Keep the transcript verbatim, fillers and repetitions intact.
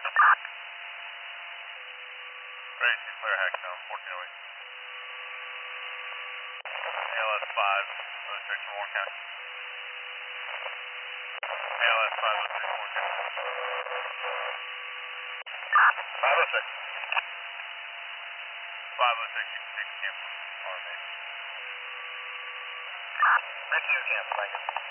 Ready to clear Hacktown, fourteen oh eight. A L S five, oh six from Warren County. A L S five oh six, Warren County. five oh six. five oh six, you can take the cancel. R M A. Thank you, cancel, thank you.